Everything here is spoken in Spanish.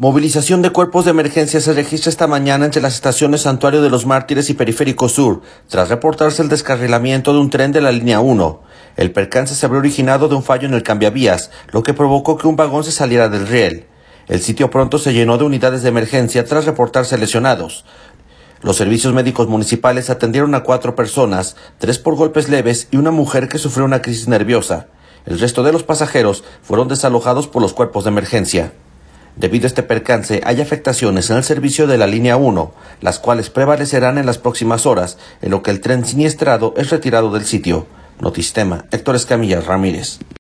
Movilización de cuerpos de emergencia se registra esta mañana entre las estaciones Santuario de los Mártires y Periférico Sur, tras reportarse el descarrilamiento de un tren de la línea 1. El percance se habría originado de un fallo en el cambiavías, lo que provocó que un vagón se saliera del riel. El sitio pronto se llenó de unidades de emergencia tras reportarse lesionados. Los servicios médicos municipales atendieron a 4 personas, 3 por golpes leves y una mujer que sufrió una crisis nerviosa. El resto de los pasajeros fueron desalojados por los cuerpos de emergencia. Debido a este percance, hay afectaciones en el servicio de la línea 1, las cuales prevalecerán en las próximas horas, en lo que el tren siniestrado es retirado del sitio. Notistema, Héctor Escamilla Ramírez.